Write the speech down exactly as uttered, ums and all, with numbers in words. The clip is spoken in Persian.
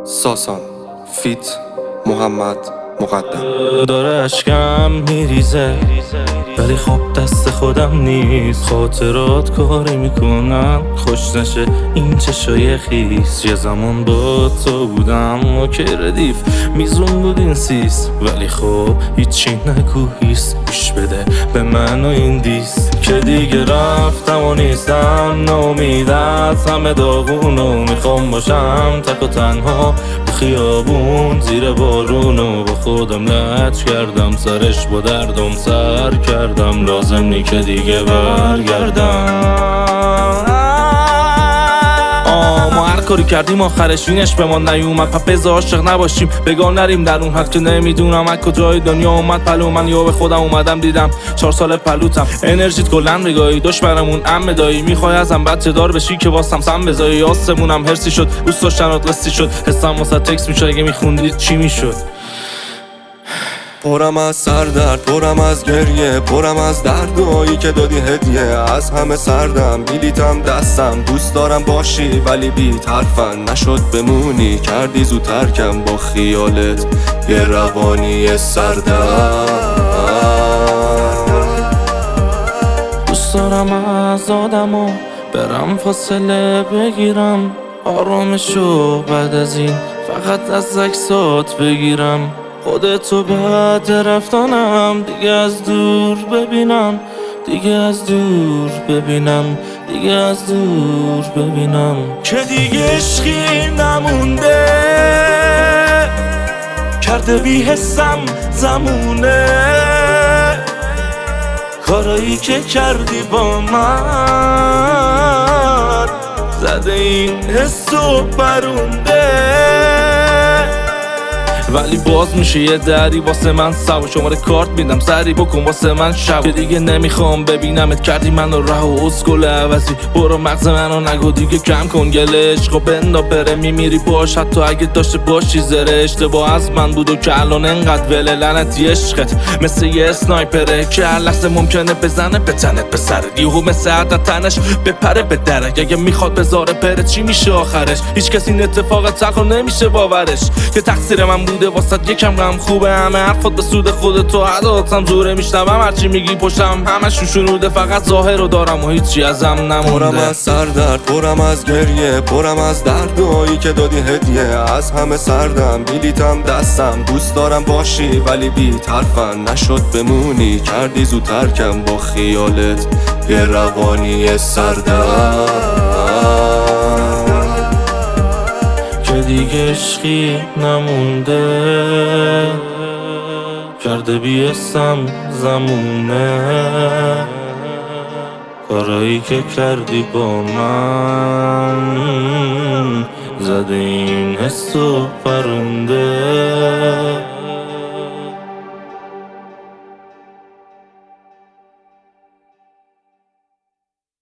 ساسان فیت محمد مقدم. داره اشکم میریزه ولی خب دست خودم نیست. خاطرات کاری میکنم خوش نشه این چشای خیس. یه زمان با تو بودم و که ردیف میزون بود این سیس، ولی خب هیچی نگو هیست. گوش بده به من و این دیس که دیگه رفتم و نیستم. ناامید از همه داغونو میخوام باشم تک و تنها به خیابون زیر بارونو با خودم لج کردم. سرش با دردم سر کردم، لازم نی که دیگه برگردم. آه ما هر کاری کردیم آخرش وینش به ما نیومد. پا بذار عاشق نباشیم بگاه نریم در اون حد که نمیدونم از کجای دنیا اومد پلو من. یا به خودم اومدم دیدم چهار سال پلوتم. انرژیت کلن ریگایی دشمنمون ام دایی. میخوای ازم بچه دار بشی که واسم سم بزایی. آسمونم هرسی شد دوست داشتنات قصی شد. حسم واسه تکس میشد اگه میخوندید چی میشد. پرم از سردرد، پرم از گریه، پرم از دردایی که دادی هدیه. از همه سردم بلیتم دستم، دوست دارم باشی ولی بی طرفن. نشد بمونی کردی زود ترکم با خیالت یه روانی سردم. دوست دارم از آدمو برم فاصله بگیرم. آرامشو بعد از این فقط از عکسات بگیرم. خودتو بعد رفتنم دیگه از دور ببینم. دیگه از دور ببینم دیگه از دور ببینم که دیگه عشقی نمونده. کرده بی حسم زمونه کارایی که کردی با من. زده این حسو برونده ولی باز میشه یه دری واسه من سوا. شماره کارت میدم سری بکن واسه من شب که دیگه نمیخوام ببینمت. کردی منو ره و اسکل عوضی. برو مغز منو نگو دیگه کم کن گله. عشقو بندا بره میمیری باش حتی اگه داشته باشی زره. اشتباه از من بود و که الان انقدر وله. لعنتی عشقت مثل یه اسنایپره که هر لحظه ممکنه بزنه به تنت به سرت. یهو مثل عدد تنش بپره به درک. اگه میخواد بذاره بره چی میشه آخرش؟ هیچ کسی این اتفاق تلخ نمیشه باورش که تقصیر من بوده. واسه یکم غم خوبه همه حرفات به سود خودتو عداتم زوره میشنوم. هرچی میگی پشتم همشون شنوده فقط ظاهر رو دارم و هیچی ازم نمونده. پرم از سردرد، پرم از گریه، پرم از دردایی که دادی هدیه. از همه سردم بلیتم دستم، دوست دارم باشی ولی بی طرفن. نشد بمونی کردی زود ترکم با خیالت یه روانی سردم. دیگه عشقی نمونده کرده بی اسم زمونه کارایی که کردی با من. زده این حسو پرونده